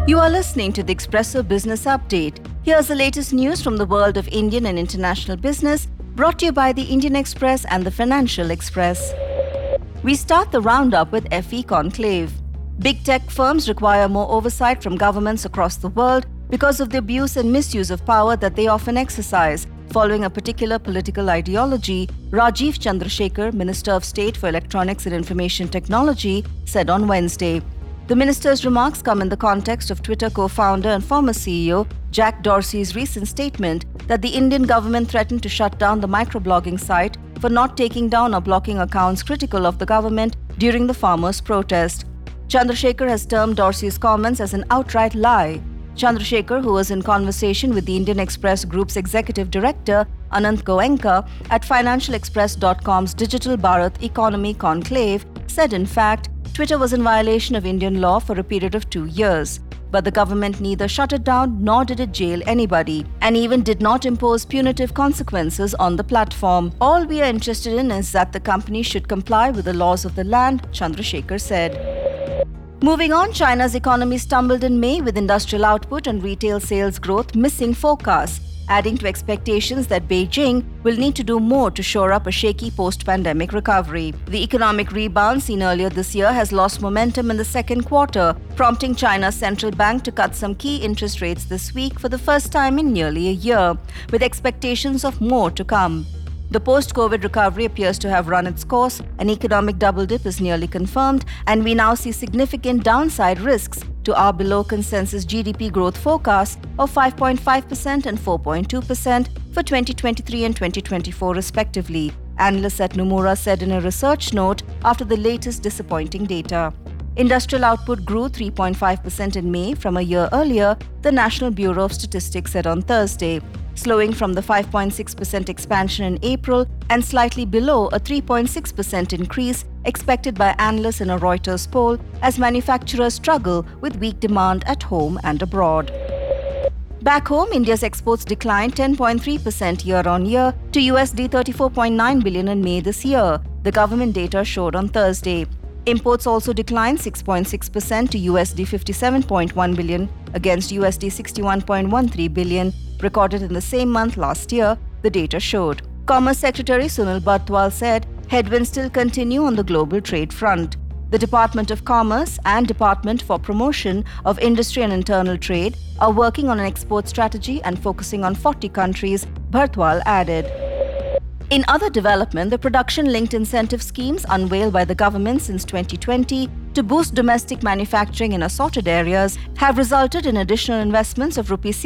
You are listening to the Expresso Business Update. Here's the latest news from the world of Indian and international business, brought to you by the Indian Express and the Financial Express. We start the roundup with FE Conclave. Big tech firms require more oversight from governments across the world because of the abuse and misuse of power that they often exercise, following a particular political ideology, Rajiv Chandrasekhar, Minister of State for Electronics and Information Technology, said on Wednesday. The minister's remarks come in the context of Twitter co-founder and former CEO Jack Dorsey's recent statement that the Indian government threatened to shut down the microblogging site for not taking down or blocking accounts critical of the government during the farmers' protest. Chandrasekhar has termed Dorsey's comments as an outright lie. Chandrasekhar, who was in conversation with the Indian Express Group's executive director, Anant Goenka, at financialexpress.com's Digital Bharat Economy Conclave, said in fact, Twitter was in violation of Indian law for a period of 2 years. But the government neither shut it down nor did it jail anybody, and even did not impose punitive consequences on the platform. All we are interested in is that the company should comply with the laws of the land, Chandrasekhar said. Moving on, China's economy stumbled in May with industrial output and retail sales growth missing forecasts, adding to expectations that Beijing will need to do more to shore up a shaky post-pandemic recovery. The economic rebound seen earlier this year has lost momentum in the second quarter, prompting China's central bank to cut some key interest rates this week for the first time in nearly a year, with expectations of more to come. The post-COVID recovery appears to have run its course, an economic double dip is nearly confirmed, and we now see significant downside risks to our below consensus GDP growth forecasts of 5.5% and 4.2% for 2023 and 2024 respectively, analysts at Nomura said in a research note after the latest disappointing data. Industrial output grew 3.5% in May from a year earlier, the National Bureau of Statistics said on Thursday, slowing from the 5.6% expansion in April and slightly below a 3.6% increase expected by analysts in a Reuters poll as manufacturers struggle with weak demand at home and abroad. Back home, India's exports declined 10.3% year-on-year to USD 34.9 billion in May this year, the government data showed on Thursday. Imports also declined 6.6% to USD 57.1 billion against USD 61.13 billion recorded in the same month last year, the data showed. Commerce Secretary Sunil Bartwal said headwinds still continue on the global trade front. The Department of Commerce and Department for Promotion of Industry and Internal Trade are working on an export strategy and focusing on 40 countries, Bartwal added. In other development, the production-linked incentive schemes unveiled by the government since 2020 to boost domestic manufacturing in assorted areas have resulted in additional investments of Rs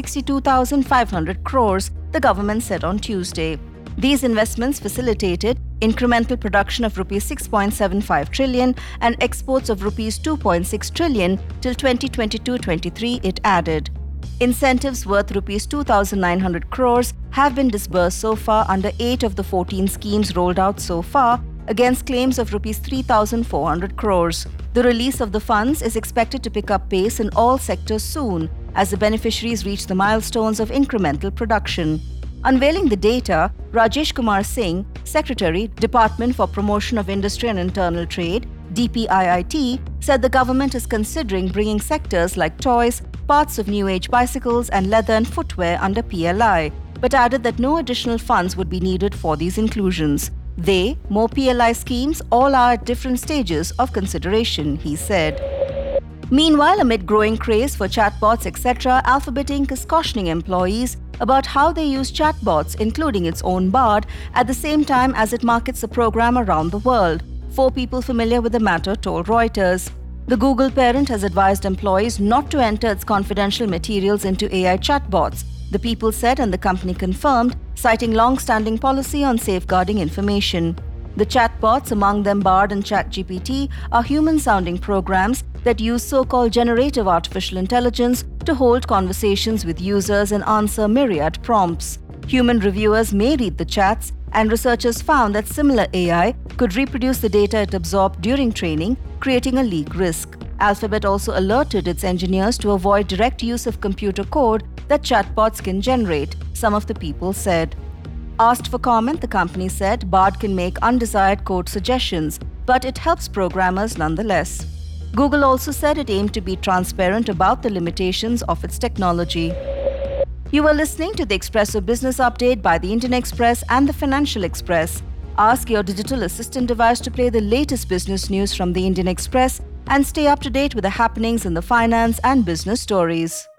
62,500 crores, the government said on Tuesday. These investments facilitated incremental production of Rs 6.75 trillion and exports of Rs 2.6 trillion till 2022-23, it added. Incentives worth Rs 2,900 crores have been disbursed so far under 8 of the 14 schemes rolled out so far, against claims of Rs 3,400 crores. The release of the funds is expected to pick up pace in all sectors soon, as the beneficiaries reach the milestones of incremental production. Unveiling the data, Rajesh Kumar Singh, Secretary, Department for Promotion of Industry and Internal Trade, DPIIT, said the government is considering bringing sectors like toys, parts of new age bicycles and leather and footwear under PLI, but added that no additional funds would be needed for these inclusions. More PLI schemes all are at different stages of consideration, he said. Meanwhile, amid growing craze for chatbots, etc., Alphabet Inc. is cautioning employees about how they use chatbots, including its own Bard, at the same time as it markets the program around the world. 4 people familiar with the matter told Reuters. The Google parent has advised employees not to enter its confidential materials into AI chatbots, the people said, and the company confirmed, citing long-standing policy on safeguarding information. The chatbots, among them Bard and ChatGPT, are human-sounding programs that use so-called generative artificial intelligence to hold conversations with users and answer myriad prompts. Human reviewers may read the chats, and researchers found that similar AI could reproduce the data it absorbed during training, creating a leak risk. Alphabet also alerted its engineers to avoid direct use of computer code that chatbots can generate, some of the people said. Asked for comment, the company said Bard can make undesired code suggestions, but it helps programmers nonetheless. Google also said it aimed to be transparent about the limitations of its technology. You are listening to the Expresso Business Update by the Indian Express and the Financial Express. Ask your digital assistant device to play the latest business news from the Indian Express and stay up to date with the happenings in the finance and business stories.